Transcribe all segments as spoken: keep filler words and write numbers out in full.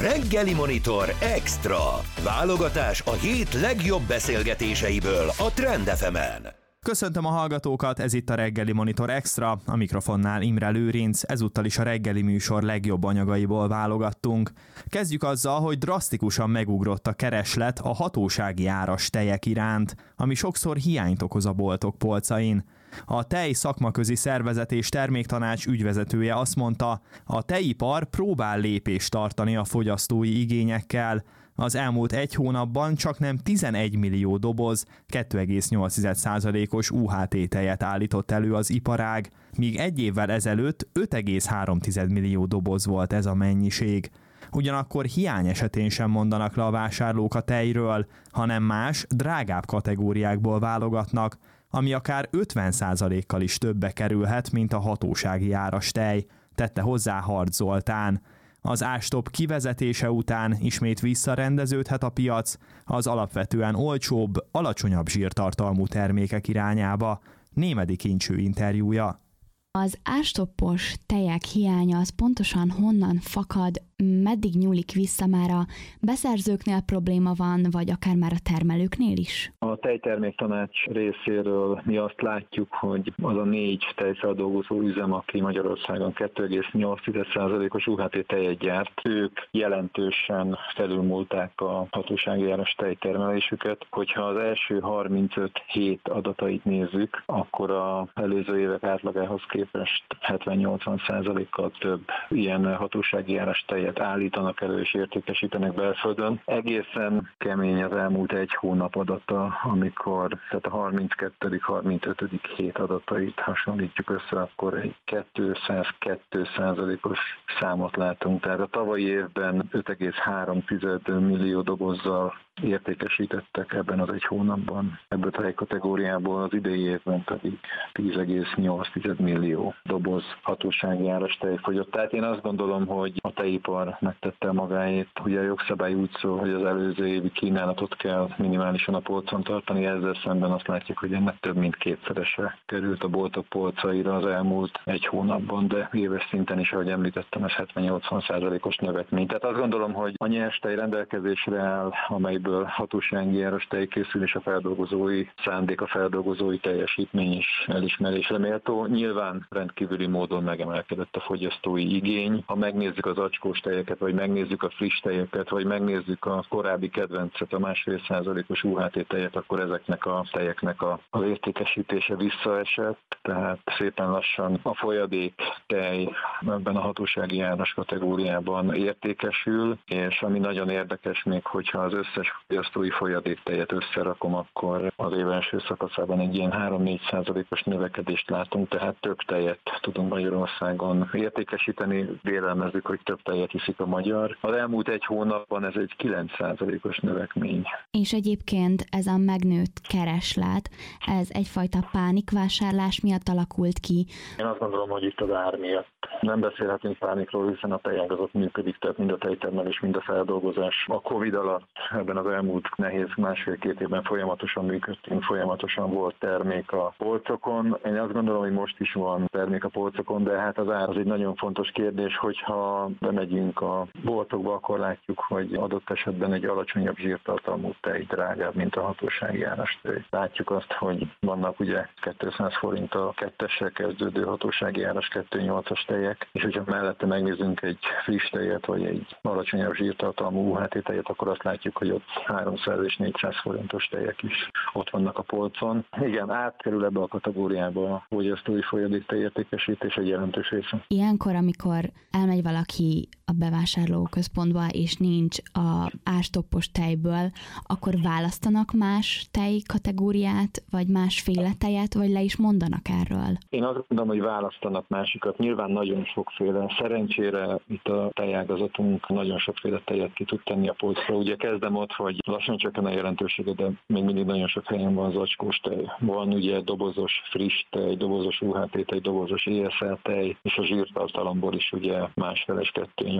Reggeli Monitor Extra. Válogatás a hét legjobb beszélgetéseiből a Trend ef emen. Köszöntöm a hallgatókat, ez itt a Reggeli Monitor Extra, a mikrofonnál Imre Lőrinc, ezúttal is a reggeli műsor legjobb anyagaiból válogattunk. Kezdjük azzal, hogy drasztikusan megugrott a kereslet a hatósági áras tejek iránt, ami sokszor hiányt okoz a boltok polcain. A tej szakmaközi szervezet és terméktanács ügyvezetője azt mondta, a tejipar próbál lépést tartani a fogyasztói igényekkel. Az elmúlt egy hónapban csaknem tizenegy millió doboz, két egész nyolc százalékos u há té tejet állított elő az iparág, míg egy évvel ezelőtt öt egész három millió doboz volt ez a mennyiség. Ugyanakkor hiány esetén sem mondanak le a vásárlók a tejről, hanem más, drágább kategóriákból válogatnak, ami akár ötven százalékkal is többe kerülhet, mint a hatósági áras tej, tette hozzá Harcz Zoltán. Az ástop kivezetése után ismét visszarendeződhet a piac az alapvetően olcsóbb, alacsonyabb zsírtartalmú termékek irányába. Némedi Kincső interjúja. Az ástoppos tejek hiánya az pontosan honnan fakad, meddig nyúlik vissza, már a beszerzőknél probléma van, vagy akár már a termelőknél is? A tejterméktanács részéről mi azt látjuk, hogy az a négy tejfeldolgozó üzem, aki Magyarországon két egész nyolc százalékos u há té tejet gyárt, ők jelentősen felülmúlták a hatósági áras tejtermelésüket. Hogyha az első harmincöt hét adatait nézzük, akkor az előző évek átlagához képest hetven-nyolcvan százalékkal több ilyen hatósági áras tejet állítanak elő és értékesítenek belföldön. Egészen kemény az elmúlt egy hónap adata, amikor tehát a harminckettedik harmincötödik hét adatait hasonlítjuk össze, akkor egy kétszázkettő százalékos számot látunk. Tehát a tavalyi évben öt egész három millió dobozzal értékesítettek ebben az egy hónapban. Ebből a tejkategóriából az idei évben pedig tíz egész nyolc millió doboz hatósági áras tej fogyott. Tehát én azt gondolom, hogy a tejipar megtette magáét. Ugye a jogszabály úgy szól, hogy az előző évi kínálatot kell minimálisan a polcon tartani, ezzel szemben azt látjuk, hogy ennek több mint kétszerese került a boltok polcaira az elmúlt egy hónapban, de éves szinten is, ahogy említettem, ez hetven-nyolcvan százalékos növekmény. Tehát azt gondolom, hogy a nyers tej rendelkezésre áll, amely hatósági áras tej készül, és a feldolgozói szándék, a feldolgozói teljesítmény is elismerésre méltó. Nyilván rendkívüli módon megemelkedett a fogyasztói igény. Ha megnézzük az acskós tejeket, vagy megnézzük a friss tejeket, vagy megnézzük a korábbi kedvencet, a másfél százalékos u há té tejet, akkor ezeknek a tejeknek a, az értékesítése visszaesett. Tehát szépen lassan a folyadék tej ebben a hatósági áras kategóriában értékesül, és ami nagyon érdekes még, hogyha az összes fogyasztói folyadéktejet összerakom, akkor az év első szakaszában egy ilyen három-négy százalékos növekedést látunk, tehát több tejet tudunk Magyarországon értékesíteni, vélelmezzük, hogy több tejet iszik a magyar. Az elmúlt egy hónapban ez egy kilenc százalékos növekmény. És egyébként ez a megnőtt kereslet, ez egyfajta pánikvásárlás miatt alakult ki? Én azt gondolom, hogy itt az ár miatt. Nem beszélhetünk pánikról, hiszen a tejágazat működik, tehát mind a tejtermelés, mind a feldolgozás. A Covid alatt ebben az elmúlt nehéz másfél-két évben folyamatosan működtünk, folyamatosan volt termék a polcokon. Én azt gondolom, hogy most is van termék a polcokon, de hát az ár az egy nagyon fontos kérdés, hogyha bemegyünk a boltokba, akkor látjuk, hogy adott esetben egy alacsonyabb zsírtartalmú tej drágább, mint a hatósági áras tej. Látjuk azt, hogy vannak ugye kétszáz forint a kettessel kezdődő hatósági áras kettő nyolcas tejek, és hogyha mellette megnézzünk egy friss tejet, vagy egy alacsonyabb zsírtartalmú u há té tejet, akkor azt látjuk, hogy ott háromszáz és négyszáz forintos tejek is ott vannak a polcon. Igen, átkerül ebbe a kategóriába a fogyasztói folyadéktej értékesítés egy jelentős része. Ilyenkor, amikor elmegy valaki a bevásárlóközpontba, és nincs a ástoppos tejből, akkor választanak más tej kategóriát, vagy másféle tejet, vagy le is mondanak erről? Én azt gondolom, hogy választanak másikat. Nyilván nagyon sokféle. Szerencsére itt a tejágazatunk nagyon sokféle tejet ki tud tenni a polcra. Ugye kezdem ott, hogy lassan csökken a jelentősége, de még mindig nagyon sok helyen van zacskós tej. Van ugye dobozos friss tej, dobozos u há té tej, dobozos é es el tej, és a zsírtartalomból is ugye másfeles kettő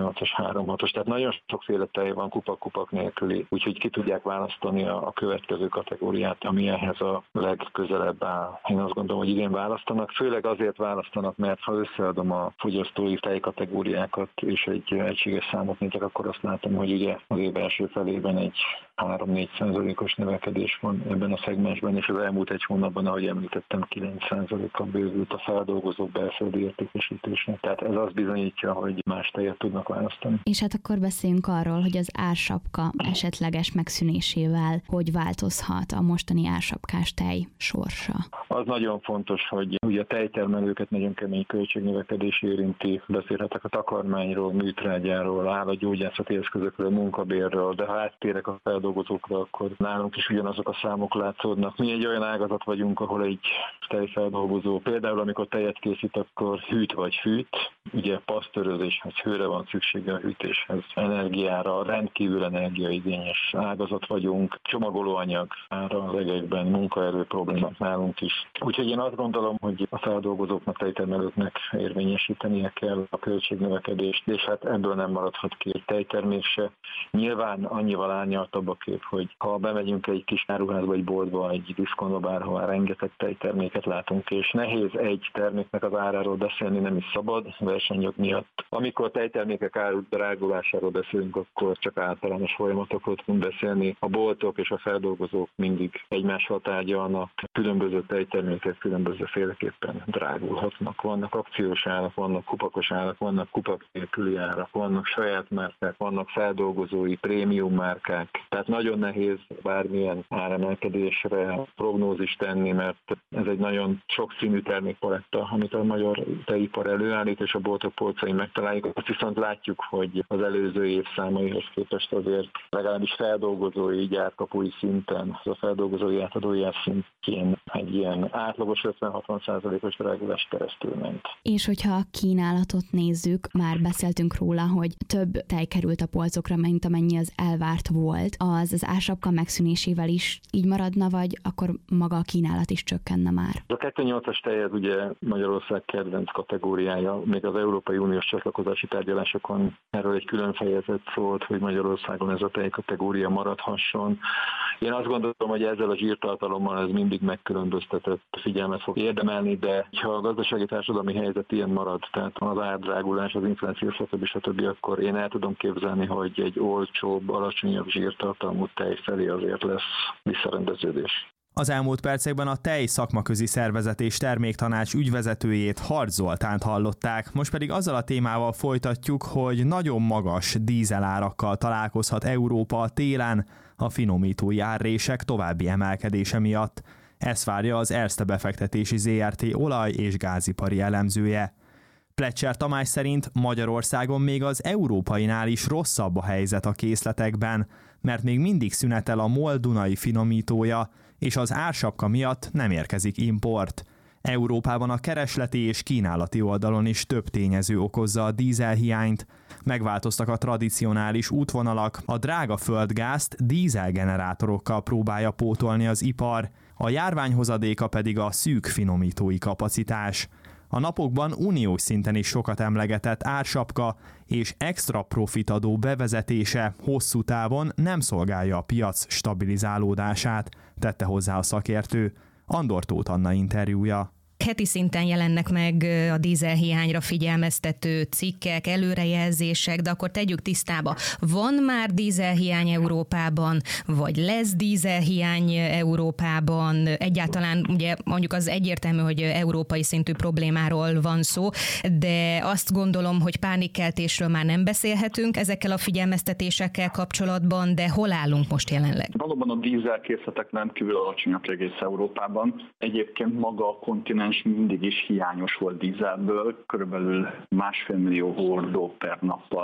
kettő-nyolcas, három-hatos, tehát nagyon sokféle tej van kupak-kupak nélküli, úgyhogy ki tudják választani a, a következő kategóriát, ami ehhez a legközelebb áll. Én azt gondolom, hogy igen, választanak, főleg azért választanak, mert ha összeadom a fogyasztói tejkategóriákat és egy egységes számot nézek, akkor azt látom, hogy ugye az év első felében egy három-négy százalékos növekedés van ebben a szegmensben, és az elmúlt egy hónapban, ahogy említettem, kilenc százalékkal bővült a feldolgozók belföldi értékesítésnek. Tehát ez azt bizonyítja, hogy más tejet tudnak választani. És hát akkor beszéljünk arról, hogy az ársapka esetleges megszűnésével hogy változhat a mostani ársapkás tej sorsa. Az nagyon fontos, hogy ugye a tejtermelőket nagyon kemény költségnövekedés érinti. Beszélhetek a takarmányról, műtrágyáról, állatgyógyászati eszközökről, munkabérről, de ha áttérek a feldolgozókra, akkor nálunk is ugyanazok a számok látszódnak. Mi egy olyan ágazat vagyunk, ahol egy tejfeldolgozó, például amikor tejet készít, akkor hűt vagy fűt. Ugye pasztőrözéshez, hőre van szüksége a hűtéshez, energiára, rendkívül energiaigényes ágazat vagyunk, csomagolóanyag ára az egekben, munkaerő problémák nálunk is. Úgyhogy én azt gondolom, hogy a feldolgozóknak, tejtermelőknek érvényesítenie kell a költségnövekedést, és hát ebből nem maradhat ki egy tejtermék se. Nyilván annyival árnyaltabb a kép, hogy ha bemegyünk egy kis áruházba, egy boltba, egy diszkontba, bárhová, rengeteg tejterméket látunk, és nehéz egy terméknek az áráról beszélni, nem is szabad versenyjog miatt. Amikor tejtermékek áru drágulásáról beszélünk, akkor csak általános folyamatokról tudunk beszélni. A boltok és a feldolgozók mindig egymással tárgyalnak, különböző tejtermékek különböző féleképpen drágulhatnak. Vannak akciós árak, vannak kupakos árak, vannak kupak nélküli árak, vannak saját márkák, vannak feldolgozói prémium márkák. Tehát nagyon nehéz bármilyen áremelkedésre prognózist tenni, mert ez egy nagyon sokszínű termékpaletta, amit a magyar tejipar előállít, és a boltok polcain megtaláljuk. Azt viszont látjuk, hogy az előző év számaihoz képest azért legalábbis feldolgozói gyárkapui szinten, az a feldolgozói átadói ár szintjén egy ilyen átlagos ötven-hatvan százalékos drágulás keresztül ment. És hogyha a kínálatot nézzük, már beszéltünk róla, hogy több tej került a polcokra, mint amennyi az elvárt volt, az az ársapka megszűnésével is így maradna, vagy akkor maga a kínálat is csökkenne már? A kettő-nyolcas tej az ugye Magyarország kedvenc kategóriája, még az Európai Uniós csatlakozási tárgyalásokon erről egy külön fejezet szólt, hogy Magyarországon ez a tej kategória maradhasson. Én azt gondolom, hogy ezzel a zsírtartalommal ez mindig megkülönböztetett figyelmet fog érdemelni, de ha a gazdasági társadalmi helyzet ilyen marad, tehát az árdrágulás, az infláció, stb. stb., akkor én el tudom képzelni, hogy egy olcsóbb, alacsonyabb zsírtartalmú tej felé azért lesz visszarendeződés. Az elmúlt percekben a tej szakmaközi szervezet és terméktanács ügyvezetőjét, Harc Zoltánt hallották, most pedig azzal a témával folytatjuk, hogy nagyon magas dízelárakkal találkozhat Európa a télen a finomítói árrések további emelkedése miatt. Ezt várja az Erste befektetési zé er té olaj- és gázipari elemzője. Pletcher Tamás szerint Magyarországon még az európainál is rosszabb a helyzet a készletekben, mert még mindig szünetel a MOL Dunai finomítója, és az ársapka miatt nem érkezik import. Európában a keresleti és kínálati oldalon is több tényező okozza a dízelhiányt. Megváltoztak a tradicionális útvonalak, a drága földgázt dízelgenerátorokkal próbálja pótolni az ipar, a járványhozadéka pedig a szűk finomítói kapacitás. A napokban uniós szinten is sokat emlegetett ársapka és extra profitadó bevezetése hosszú távon nem szolgálja a piac stabilizálódását, tette hozzá a szakértő. Andor Tóth Anna interjúja. Heti szinten jelennek meg a dízelhiányra figyelmeztető cikkek, előrejelzések, de akkor tegyük tisztába, van már dízelhiány Európában, vagy lesz dízelhiány Európában? Egyáltalán ugye mondjuk az egyértelmű, hogy európai szintű problémáról van szó, de azt gondolom, hogy pánikkeltésről már nem beszélhetünk ezekkel a figyelmeztetésekkel kapcsolatban, de hol állunk most jelenleg? Valóban a dízelkészletek rendkívül alacsonyak egész Európában. Egyébként maga a kontinens mindig is hiányos volt dízelből, körülbelül másfél millió hordó per nappal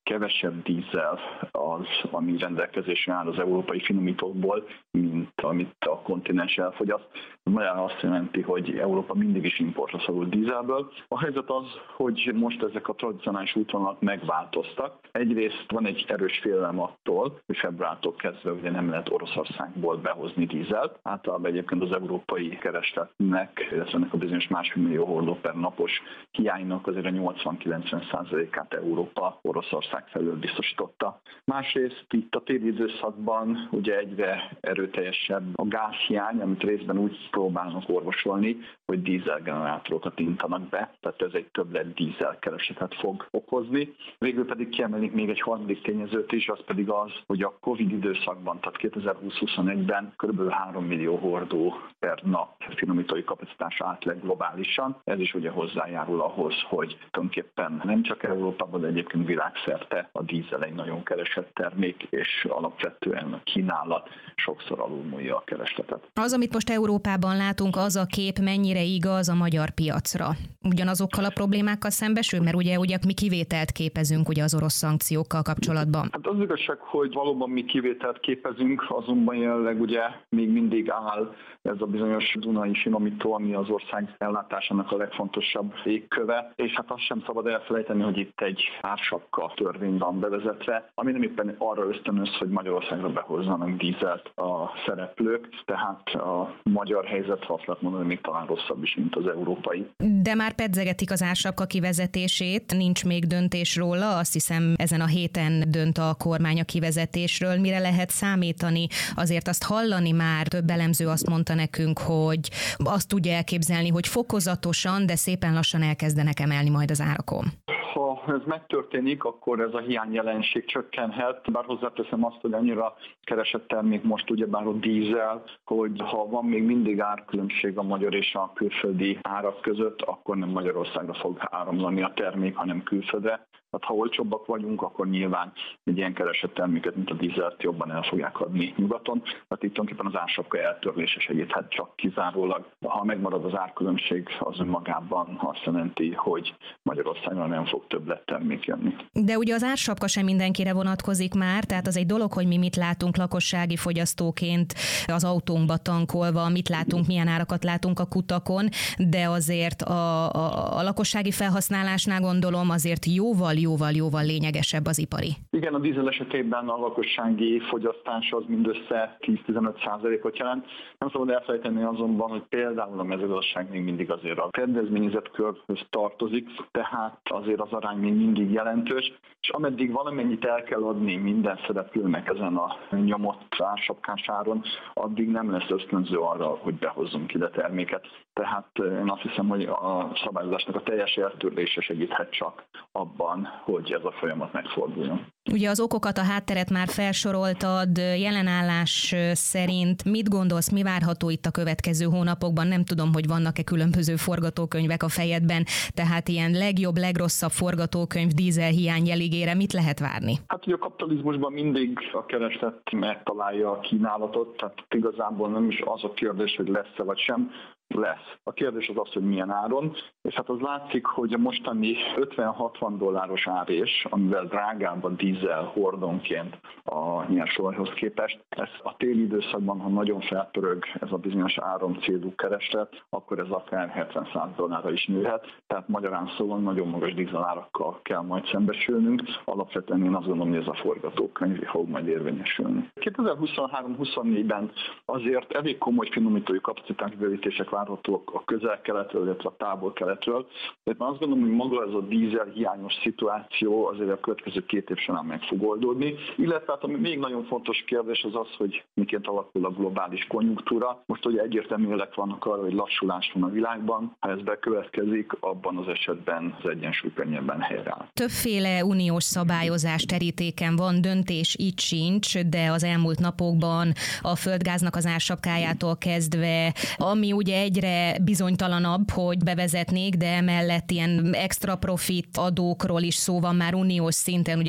kevesebb dízel az, ami rendelkezésre áll az európai finomítókból, mint amit a kontinens elfogyaszt. Magyarán azt jelenti, hogy Európa mindig is importra szorult dízelből. A helyzet az, hogy most ezek a tradicionális útvonalak megváltoztak. Egyrészt van egy erős félelem attól, hogy februártól kezdve ugye nem lehet Oroszországból behozni dízelt. Általában egyébként az európai keresletnek, illetve ennek a bizonyos másfél millió hordó per napos hiánynak azért a nyolcvan-kilencven százalékát Európa Oroszország felől biztosította. Másrészt itt a téli időszakban ugye egyre erőteljesebb a gázhiány, amit részben úgy próbálnak orvosolni, hogy dízelgenerátorokat intanak be, tehát ez egy többlet dízelkeresetet fog okozni. Végül pedig kiemelik még egy harmadik tényezőt is, az pedig az, hogy a Covid időszakban, tehát kétezer-húsz-huszonegyben kb. három millió hordó per nap finomítói kapacitás állt le globálisan. Ez is ugye hozzájárul ahhoz, hogy tulajdonképpen nem csak Európában, de egyébként világszerte a dízel egy nagyon keresett termék, és alapvetően a kínálat sokszor alulmúlja a keresletet. Az, amit most Európában látunk, az a kép mennyire igaz a magyar piacra? Ugyanazokkal a problémákkal szembesül, mert ugye, ugye mi kivételt képezünk ugye az orosz szankciókkal kapcsolatban. Hát az igazság, hogy valóban mi kivételt képezünk, azonban jelenleg ugye még mindig áll ez a bizonyos dunai finomító, ami az ország ellátásának a legfontosabb égköve, és hát azt sem szabad elfelejteni, hogy itt egy ársapka törvény van bevezetve, ami nem éppen arra ösztönöz, hogy Magyarországra behozzanak dízelt a szereplők, tehát a magyar helyzet, ha azt lehet mondani, még talán rosszabb is, mint az európai. De már pedzegetik az ársapka kivezetését, nincs még döntés róla, azt hiszem ezen a héten dönt a kormány a kivezetésről. Mire lehet számítani? Azért azt hallani már, több elemző azt mondta nekünk, hogy azt tudja elképzelni, hogy fokozatosan, de szépen lassan elkezdenek emelni majd az árakon. Ha ez megtörténik, akkor ez a hiányjelenség csökkenhet, bár hozzáteszem azt, hogy annyira keresett termék most ugyebár a dízel, hogy ha van még mindig árkülönbség a magyar és a külföldi árak között, akkor nem Magyarországra fog áramlani a termék, hanem külföldre. Tehát ha olcsóbbak vagyunk, akkor nyilván egy ilyen keresett terméket, mint a dízelt jobban el fogják adni nyugaton. Tehát itt tulajdonképpen az ársapka eltörlése segíthet csak kizárólag. Ha megmarad az árkülönbség, az önmagában azt jelenti, hogy Magyarországra nem fog többlet termék jönni. De ugye az ársapka sem mindenkire vonatkozik már, tehát az egy dolog, hogy mi mit látunk lakossági fogyasztóként az autónkba tankolva, mit látunk, milyen árakat látunk a kutakon, de azért a, a, a lakossági felhasználásnál gondolom azért jóval jóval-jóval lényegesebb az ipari. Igen, a dízel esetében a lakossági fogyasztás az mindössze tíz-tizenöt százalékot jelent. Nem szabad elfelejteni azonban, hogy például a mezőgazdaság még mindig azért a kedvezményezett körhöz tartozik, tehát azért az arány még mindig jelentős, és ameddig valamennyit el kell adni minden szereplőnek ezen a nyomott ársapkás áron, addig nem lesz ösztönző arra, hogy behozzunk ide terméket. Tehát én azt hiszem, hogy a szabályozásnak a teljes eltörlése segíthet csak abban, hogy ez a folyamat megforduljon. Ugye az okokat, a hátteret már felsoroltad, jelenállás szerint mit gondolsz, mi várható itt a következő hónapokban? Nem tudom, hogy vannak-e különböző forgatókönyvek a fejedben, tehát ilyen legjobb, legrosszabb forgatókönyv dízelhiány jeligére mit lehet várni? Hát ugye a kapitalizmusban mindig a kereslet megtalálja a kínálatot, tehát igazából nem is az a kérdés, hogy lesz-e vagy sem, lesz. A kérdés az az, hogy milyen áron, és hát az látszik, hogy a mostani ötven-hatvan dolláros árés, amivel drágább a dízel hordonként a nyersolajhoz képest, ez a téli időszakban, ha nagyon felpörög ez a bizonyos áron célú kereslet, akkor ez akár hetven-száz dollárra is nőhet, tehát magyarán szóval nagyon magas dízelárakkal kell majd szembesülnünk. Alapvetően én azt gondolom, hogy ez a forgatókönyv fog majd érvényesülni. kétezer-huszonhárom-huszonnégyben azért elég komoly finomítói kapacitásbővítések várhatóak a közel-keletről, illetve a távol-keletről. Tehát azt gondolom, hogy maga ez a dízel hiányos szituáció azért a következő két év során meg fog oldódni. Illetve hát, ami még nagyon fontos kérdés az az, hogy miként alakul a globális konjunktúra. Most ugye egyértelmű jelek vannak arra, hogy lassulás van a világban. Ha ez bekövetkezik, abban az esetben az egyensúly könnyebben helyreáll. Többféle uniós szabályozás terítéken van, döntés itt sincs, de az elmúlt napokban a földgáznak az ársapkájától kezdve, ami ugye egyre bizonytalanabb, hogy bevezetnék, de emellett ilyen extra profit adókról is szó van már uniós szinten, ugye konkrétan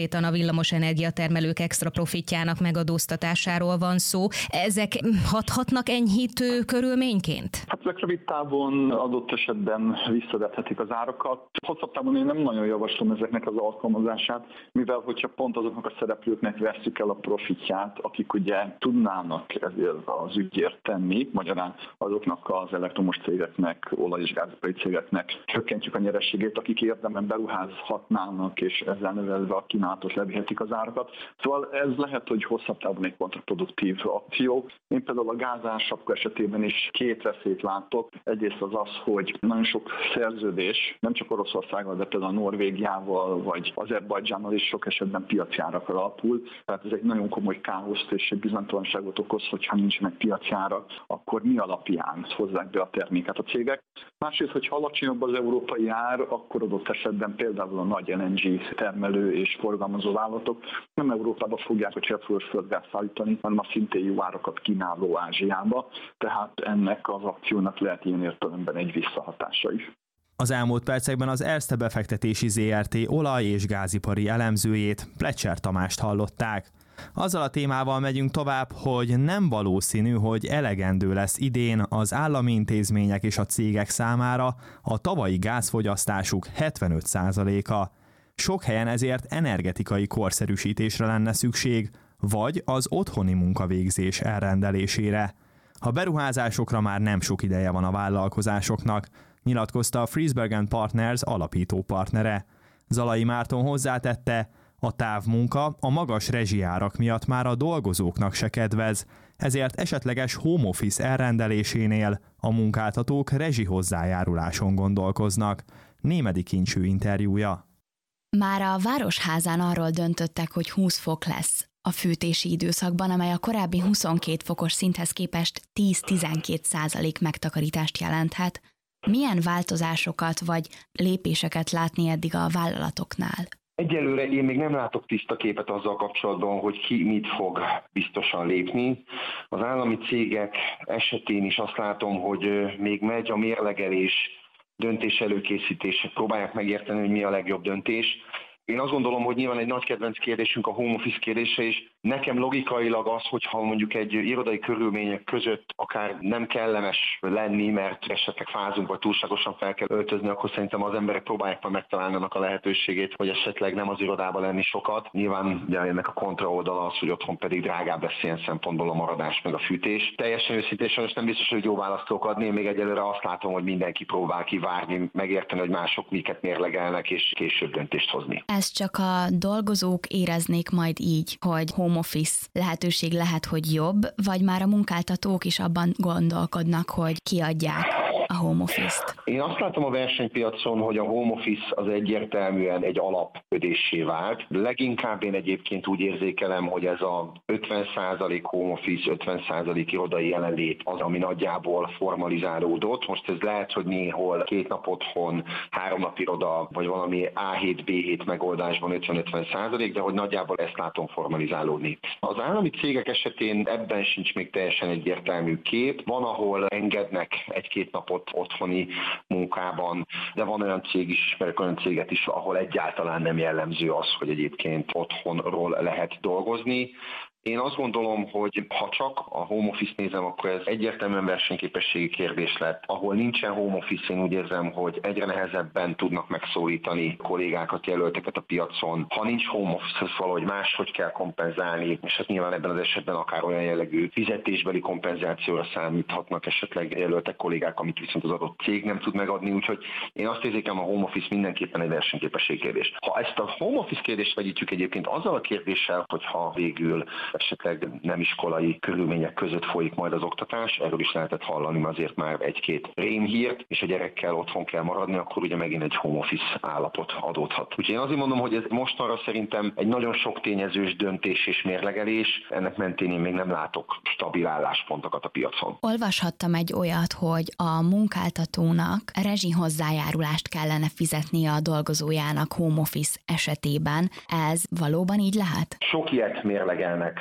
konkrétan a villamos energiatermelők extra profitjának megadóztatásáról van szó. Ezek hathatnak enyhítő körülményként? Hát ezek rövid távon adott esetben visszavethetik az árakat. Hosszabb távon én nem nagyon javaslom ezeknek az alkalmazását, mivel hogyha pont azoknak a szereplőknek vesszük el a profitját, akik ugye tudnának ezért az ügyért tenni, magyarán azoknak az elektromos cégeknek, olaj- és gázipari cégeknek csökkentjük a nyerességét, akik érdemben beruházhatnának, és ezzel növelve a kínálatot levihetik az árakat. Szóval ez lehet, hogy hosszabb távon egy kontraproduktív akció. Én például a gázársapka esetében is két veszélyt látok. Egyrészt az az, hogy nagyon sok szerződés, nem csak Oroszországgal, de például Norvégiával vagy Azerbajdzsánnal is sok esetben piaci árakra alapul. Tehát ez egy nagyon komoly káoszt és egy bizonytalanságot okoz, hogyha nincsenek piaci árak, akkor mi alapján hozzák be a terméket a cégek. Másrészt, hogyha alacsonyabb az európai ár, akkor adott esetben például a nagy el en gé termelő és forgalmazó vállalatok nem Európába fogják a cseppfolyós földgáz szállítani, hanem a szintén jó árakat kínáló Ázsiába, tehát ennek az akciónak lehet ilyen értelemben egy visszahatása is. Az elmúlt percekben az Erste befektetési zé er té olaj- és gázipari elemzőjét, Plecser Tamást hallották. Azzal a témával megyünk tovább, hogy nem valószínű, hogy elegendő lesz idén az állami intézmények és a cégek számára a tavalyi gázfogyasztásuk hetvenöt százaléka. Sok helyen ezért energetikai korszerűsítésre lenne szükség, vagy az otthoni munkavégzés elrendelésére. A beruházásokra már nem sok ideje van a vállalkozásoknak, nyilatkozta a Friesberg and Partners alapító partnere. Zalai Márton hozzátette, a távmunka a magas rezsiárak miatt már a dolgozóknak se kedvez, ezért esetleges home office elrendelésénél a munkáltatók rezsi hozzájáruláson gondolkoznak. Némedi Kincső interjúja. Már a Városházán arról döntöttek, hogy húsz fok lesz a fűtési időszakban, amely a korábbi huszonkét fokos szinthez képest tíz-tizenkét százalék megtakarítást jelenthet. Milyen változásokat vagy lépéseket látni eddig a vállalatoknál? Egyelőre én még nem látok tiszta képet azzal kapcsolatban, hogy ki mit fog biztosan lépni. Az állami cégek esetén is azt látom, hogy még megy a mérlegelés, döntés előkészítése, próbálják megérteni, hogy mi a legjobb döntés. Én azt gondolom, hogy nyilván egy nagy kedvenc kérdésünk a home office kérdése is. Nekem logikailag az, hogyha mondjuk egy irodai körülmények között akár nem kellemes lenni, mert esetleg fázunk, vagy túlságosan fel kell öltözni, akkor szerintem az emberek próbálják majd megtalálni annak a lehetőségét, hogy esetleg nem az irodában lenni sokat. Nyilván ugye ennek a kontraoldala az, hogy otthon pedig drágább lesz ilyen szempontból a maradás meg a fűtés. Teljesen őszintén sajnos nem biztos, hogy jó választók adni. Én még egyelőre azt látom, hogy mindenki próbál kivárni, megérteni, hogy mások miket mérlegelnek, és később döntést hozni. Ezt csak a dolgozók éreznék majd így, hogy home office lehetőség lehet, hogy jobb, vagy már a munkáltatók is abban gondolkodnak, hogy kiadják a home office-t? Én azt látom a versenypiacon, hogy a home office az egyértelműen egy alapködéssé vált. Leginkább én egyébként úgy érzékelem, hogy ez a ötven százalék home office, ötven százalék irodai jelenlét az, ami nagyjából formalizálódott. Most ez lehet, hogy néhol két nap otthon, három nap iroda, vagy valami á hét bé hét megoldásban ötven-ötven százalék, de hogy nagyjából ezt látom formalizálódni. Az állami cégek esetén ebben sincs még teljesen egyértelmű kép. Van, ahol engednek egy-két napot otthoni munkában, de van olyan cég is, ismerek olyan céget is, ahol egyáltalán nem jellemző az, hogy egyébként otthonról lehet dolgozni. Én azt gondolom, hogy ha csak a home office nézem, akkor ez egyértelműen versenyképességi kérdés lett. Ahol nincsen home office, én úgy érzem, hogy egyre nehezebben tudnak megszólítani kollégákat, jelölteket a piacon. Ha nincs home office, az valahogy máshogy kell kompenzálni, és hát nyilván ebben az esetben akár olyan jellegű fizetésbeli kompenzációra számíthatnak esetleg jelöltek kollégák, amit viszont az adott cég nem tud megadni, úgyhogy én azt érzékelem, a home office mindenképpen egy versenyképességi kérdés. Ha ezt a home office kérdést vegyítjük egyébként azzal a kérdéssel, hogyha végül esetleg nem iskolai körülmények között folyik majd az oktatás, erről is lehetett hallani azért már egy-két rémhírt, és a gyerekkel otthon kell maradni, akkor ugye megint egy home office állapot adódhat. Úgyhogy én azért mondom, hogy ez mostanra szerintem egy nagyon sok tényezős döntés és mérlegelés, ennek mentén én még nem látok stabil álláspontokat a piacon. Olvashattam egy olyat, hogy a munkáltatónak rezsi hozzájárulást kellene fizetnie a dolgozójának home office esetében. Ez valóban így lehet? Sok ilyet mérlegelnek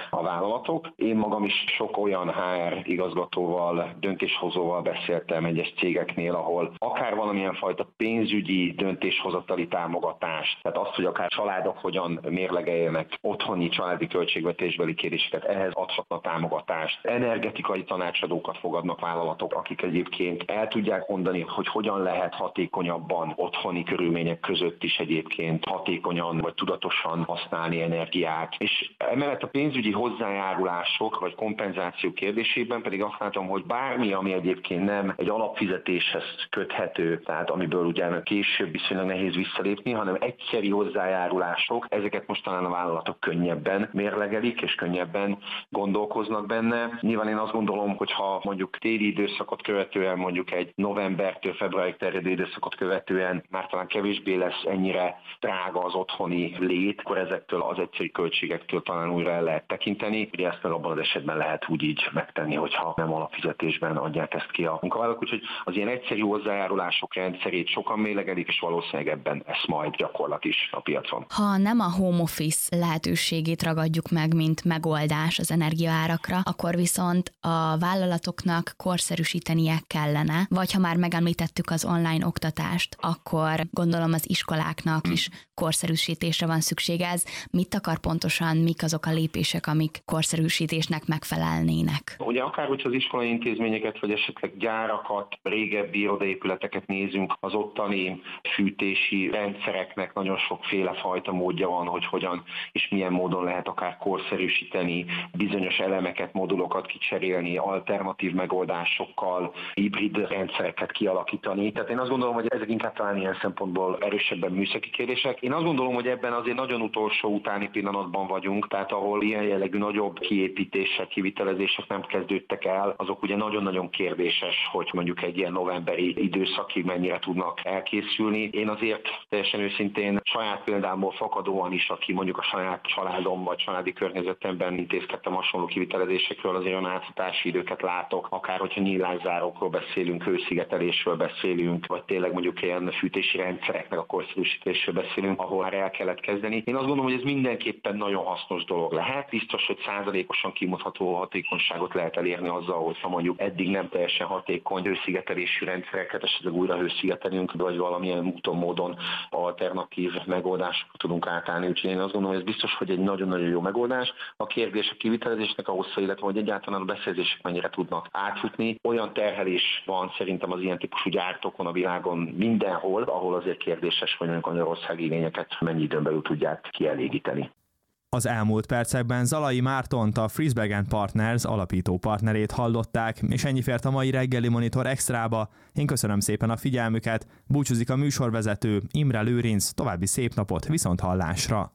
a vállalatok. Én magam is sok olyan há er igazgatóval, döntéshozóval beszéltem egyes cégeknél, ahol akár valamilyen fajta pénzügyi döntéshozatali támogatást, tehát azt, hogy akár családok hogyan mérlegeljenek otthoni családi költségvetésbeli kérdéseket, ehhez adhatna támogatást. Energetikai tanácsadókat fogadnak vállalatok, akik egyébként el tudják mondani, hogy hogyan lehet hatékonyabban otthoni körülmények között is egyébként hatékonyan vagy tudatosan használni energiát. És emellett a pénzügyi hozzájárulások vagy kompenzáció kérdésében pedig azt látom, hogy bármi, ami egyébként nem egy alapfizetéshez köthető, tehát amiből ugye később viszonylag nehéz visszalépni, hanem egyszeri hozzájárulások, ezeket most talán a vállalatok könnyebben mérlegelik és könnyebben gondolkoznak benne. Nyilván én azt gondolom, hogy ha mondjuk téli időszakot követően, mondjuk egy novembertől februárig terjedő időszakot követően már talán kevésbé lesz ennyire drága az otthoni lét, akkor ezektől az egyszeri költségektől talán újra el lehet tekinteni. Ugye ezt meg abban az esetben lehet úgy így megtenni, hogyha nem alapfizetésben adják ezt ki a munkavállalók. Úgyhogy az ilyen egyszeri hozzájárulások rendszerét sokan mélegedik, és valószínűleg ebben ez majd gyakorlat is a piacon. Ha nem a home office lehetőségét ragadjuk meg, mint megoldás az energiaárakra, akkor viszont a vállalatoknak korszerűsítenie kellene, vagy ha már megemlítettük az online oktatást, akkor gondolom az iskoláknak is korszerűsítésre van szüksége. Ez mit akar pontosan, mik azok a lépések, amik korszerűsítésnek megfelelnének? Ugye akár, hogyha az iskolai intézményeket, vagy esetleg gyárakat, régebbi irodaépületeket nézünk, az ottani fűtési rendszereknek nagyon sokféle fajta módja van, hogy hogyan és milyen módon lehet akár korszerűsíteni, bizonyos elemeket, modulokat kicserélni, alternatív megoldásokkal, hibrid rendszereket kialakítani. Tehát én azt gondolom, hogy ezek inkább talán ilyen szempontból erősebben műszaki kérdések. Én azt gondolom, hogy ebben azért nagyon utolsó utáni pillanatban vagyunk, tehát ahol ilyen jellegű nagyobb kiépítések, kivitelezések nem kezdődtek el, azok ugye nagyon-nagyon kérdéses, hogy mondjuk egy ilyen novemberi időszakig mennyire tudnak elkészülni. Én azért teljesen őszintén saját példámból fakadóan is, aki mondjuk a saját családom vagy családi környezetemben intézkedtem hasonló kivitelezésekről, azért olyan átfutási időket látok, akár hogyha nyílászárókról beszélünk, hőszigetelésről beszélünk, vagy tényleg mondjuk ilyen fűtési rendszereknek a korszerűsítésről beszélünk, ahol már el kellett kezdeni. Én azt gondolom, hogy ez mindenképpen nagyon hasznos dolog lehet. Biztos, hogy százalékosan kimutatható hatékonyságot lehet elérni azzal, hogyha mondjuk eddig nem teljesen hatékony hőszigetelésű rendszereket esetleg újra hőszigetelünk, vagy valamilyen úton, módon alternatív megoldásokat tudunk átállni. Úgyhogy én azt gondolom, hogy ez biztos, hogy egy nagyon-nagyon jó megoldás. A kérdés a kivitelezésnek a hossza, illetve hogy egyáltalán a beszerzések mennyire tudnak átfutni. Olyan terhelés van szerintem az ilyen típusú gyártókon a világon mindenhol, ahol azért kérdéses, hogy mondjuk Magyarország igényeket mennyi időn belül tudják kielégíteni. Az elmúlt percekben Zalai Mártont, a Friesberg Partners alapító partnerét hallották, és ennyi fért a mai reggeli Monitor Extrába. Én köszönöm szépen a figyelmüket, búcsúzik a műsorvezető Imre Lőrinc, további szép napot, viszont hallásra!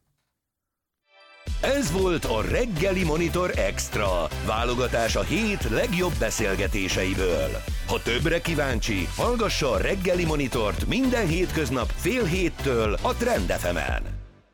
Ez volt a reggeli Monitor Extra, válogatás a hét legjobb beszélgetéseiből. Ha többre kíváncsi, hallgassa a reggeli Monitort minden hétköznap fél héttől a Trend ef emen.